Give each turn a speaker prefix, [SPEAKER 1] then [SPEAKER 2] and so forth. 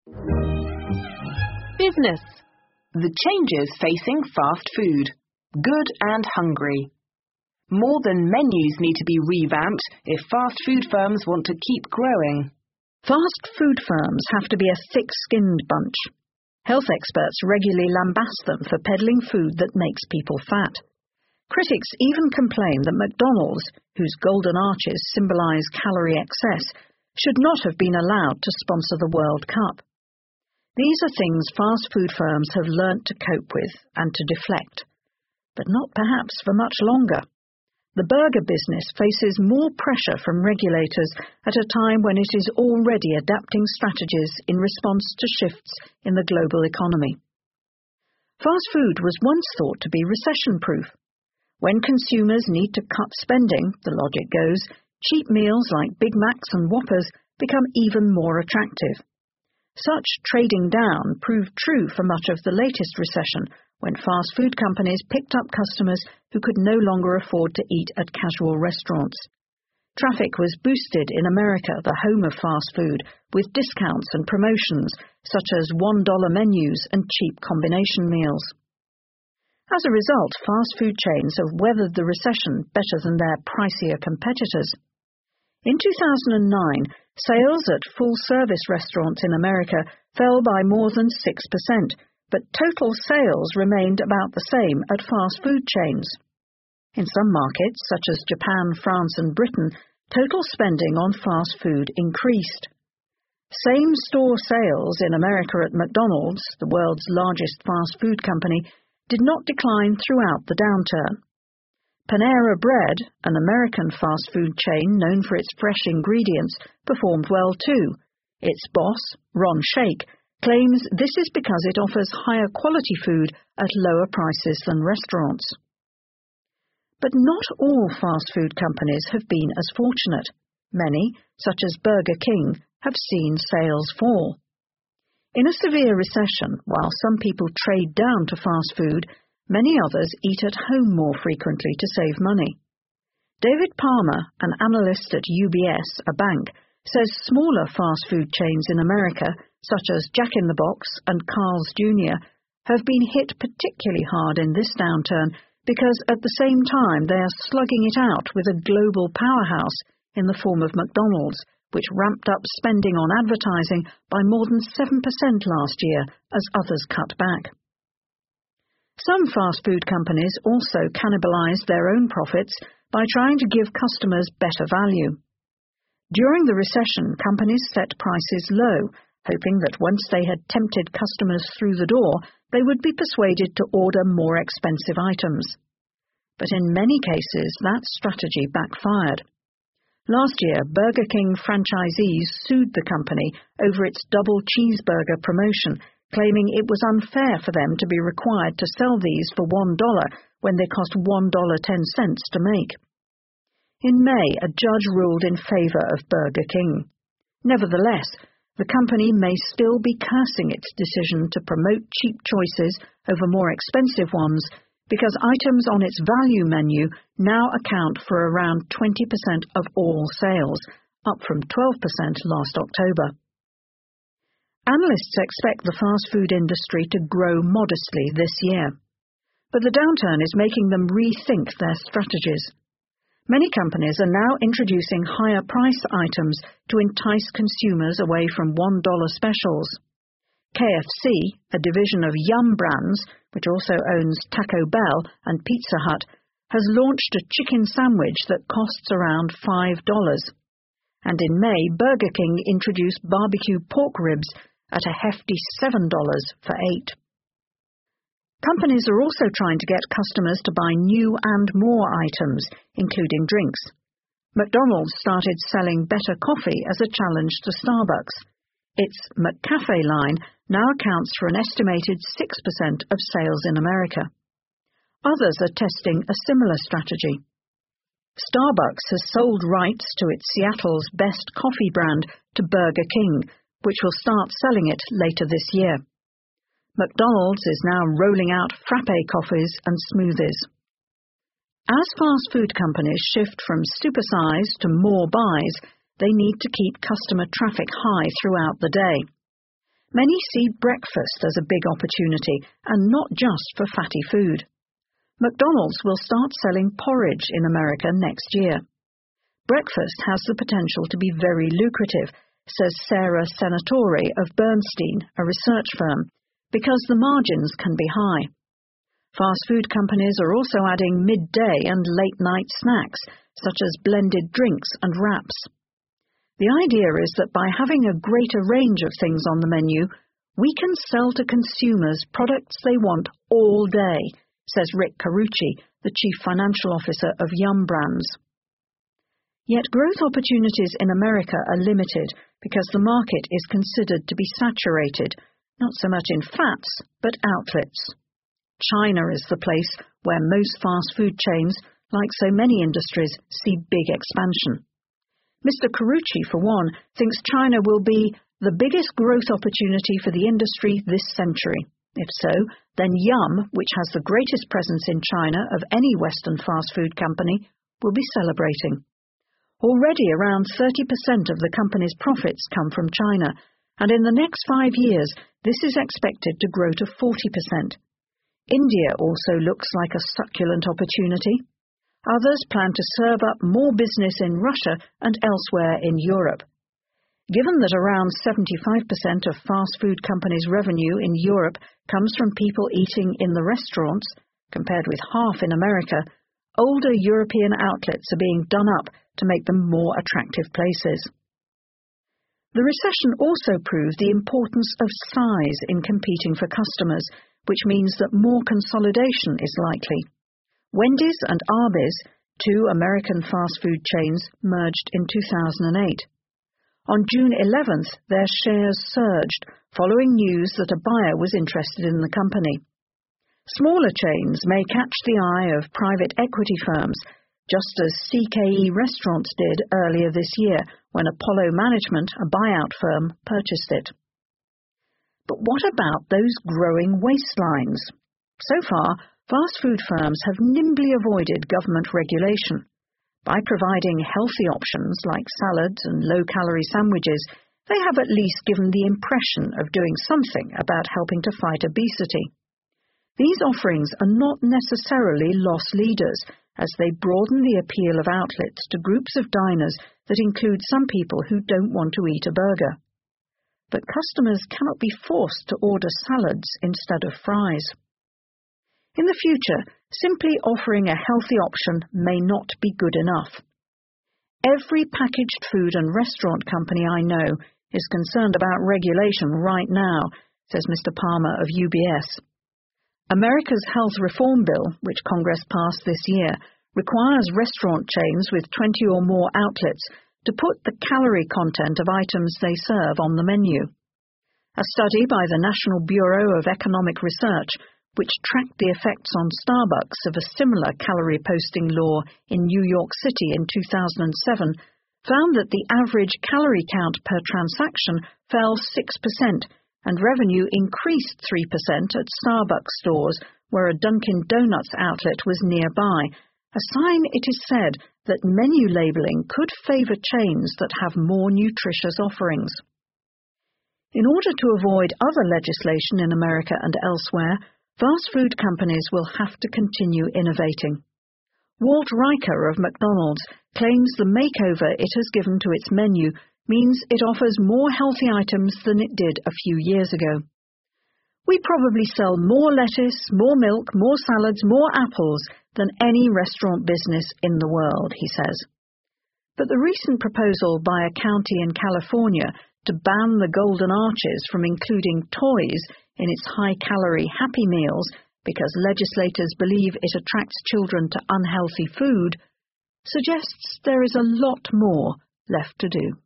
[SPEAKER 1] Business. The changes facing fast food. Good and hungry. More than menus need to be revamped if fast food firms want to keep growing.
[SPEAKER 2] Fast food firms have to be a thick-skinned bunch. Health experts regularly lambast them for peddling food that makes people fat. Critics even complain that McDonald's, whose golden arches symbolize calorie excess, should not have been allowed to sponsor the World Cup. These are things fast food firms have learnt to cope with and to deflect, but not perhaps for much longer. The burger business faces more pressure from regulators at a time when it is already adapting strategies in response to shifts in the global economy. Fast food was once thought to be recession-proof. When consumers need to cut spending, the logic goes, cheap meals like Big Macs and Whoppers become even more attractive. Such trading down proved true for much of the latest recession, when fast food companies picked up customers who could no longer afford to eat at casual restaurants. Traffic was boosted in America, the home of fast food, with discounts and promotions such as $1 menus and cheap combination meals. As a result, fast food chains have weathered the recession better than their pricier competitors. In 2009, sales at full-service restaurants in America fell by more than 6%, but total sales remained about the same at fast food chains. In some markets, such as Japan, France, and Britain, total spending on fast food increased. Same-store sales in America at McDonald's, the world's largest fast food company, did not decline throughout the downturn. Panera Bread, an American fast food chain known for its fresh ingredients, performed well too. Its boss, Ron Shaich, claims this is because it offers higher quality food at lower prices than restaurants. But not all fast food companies have been as fortunate. Many, such as Burger King, have seen sales fall. In a severe recession, while some people trade down to fast food, many others eat at home more frequently to save money. David Palmer, an analyst at UBS, a bank, says smaller fast food chains in America, such as Jack in the Box and Carl's Jr., have been hit particularly hard in this downturn because at the same time they are slugging it out with a global powerhouse in the form of McDonald's, which ramped up spending on advertising by more than 7% last year as others cut back. Some fast food companies also cannibalized their own profits by trying to give customers better value. During the recession, companies set prices low, hoping that once they had tempted customers through the door, they would be persuaded to order more expensive items. But in many cases, that strategy backfired. Last year, Burger King franchisees sued the company over its double cheeseburger promotion, claiming it was unfair for them to be required to sell these for $1 when they cost $1.10 to make. In May, a judge ruled in favor of Burger King. Nevertheless, the company may still be cursing its decision to promote cheap choices over more expensive ones because items on its value menu now account for around 20% of all sales, up from 12% last October. Analysts expect the fast food industry to grow modestly this year, but the downturn is making them rethink their strategies. Many companies are now introducing higher price items to entice consumers away from $1 specials. KFC, a division of Yum! Brands, which also owns Taco Bell and Pizza Hut, has launched a chicken sandwich that costs around $5. And in May, Burger King introduced barbecue pork ribs at a hefty $7 for 8. Companies are also trying to get customers to buy new and more items, including drinks. McDonald's started selling better coffee as a challenge to Starbucks. Its McCafe line now accounts for an estimated 6% of sales in America. Others are testing a similar strategy. Starbucks has sold rights to its Seattle's Best Coffee brand to Burger King, which will start selling it later this year. McDonald's is now rolling out frappe coffees and smoothies. As fast food companies shift from supersize to more buys, they need to keep customer traffic high throughout the day. Many see breakfast as a big opportunity, and not just for fatty food. McDonald's will start selling porridge in America next year. Breakfast has the potential to be very lucrative, says Sarah Senatore of Bernstein, a research firm, because the margins can be high. Fast food companies are also adding midday and late-night snacks, such as blended drinks and wraps. The idea is that by having a greater range of things on the menu, we can sell to consumers products they want all day, says Rick Carucci, the Chief Financial Officer of Yum Brands. Yet growth opportunities in America are limited because the market is considered to be saturated, not so much in fats, but outlets. China is the place where most fast food chains, like so many industries, see big expansion. Mr. Carucci, for one, thinks China will be the biggest growth opportunity for the industry this century. If so, then Yum, which has the greatest presence in China of any Western fast food company, will be celebrating. Already around 30% of the company's profits come from China, and in the next 5 years, this is expected to grow to 40%. India also looks like a succulent opportunity. Others plan to serve up more business in Russia and elsewhere in Europe. Given that around 75% of fast food companies' revenue in Europe comes from people eating in the restaurants, compared with half in America, older European outlets are being done up to make them more attractive places. The recession also proved the importance of size in competing for customers, which means that more consolidation is likely. Wendy's and Arby's, two American fast food chains, merged in 2008. On June 11th, their shares surged, following news that a buyer was interested in the company. Smaller chains may catch the eye of private equity firms, just as CKE Restaurants did earlier this year when Apollo Management, a buyout firm, purchased it. But what about those growing waistlines? So far, fast food firms have nimbly avoided government regulation. By providing healthy options like salads and low-calorie sandwiches, they have at least given the impression of doing something about helping to fight obesity. These offerings are not necessarily loss leaders, as they broaden the appeal of outlets to groups of diners that include some people who don't want to eat a burger. But customers cannot be forced to order salads instead of fries. In the future, simply offering a healthy option may not be good enough. Every packaged food and restaurant company I know is concerned about regulation right now, says Mr. Palmer of UBS. America's health reform bill, which Congress passed this year, requires restaurant chains with 20 or more outlets to put the calorie content of items they serve on the menu. A study by the National Bureau of Economic Research, which tracked the effects on Starbucks of a similar calorie posting law in New York City in 2007, found that the average calorie count per transaction fell 6%, and revenue increased 3% at Starbucks stores where a Dunkin' Donuts outlet was nearby, a sign, it is said, that menu labeling could favor chains that have more nutritious offerings. In order to avoid other legislation in America and elsewhere, fast food companies will have to continue innovating. Walt Riker of McDonald's claims the makeover it has given to its menu means it offers more healthy items than it did a few years ago. We probably sell more lettuce, more milk, more salads, more apples than any restaurant business in the world, he says. But the recent proposal by a county in California to ban the Golden Arches from including toys in its high-calorie Happy Meals because legislators believe it attracts children to unhealthy food, suggests there is a lot more left to do.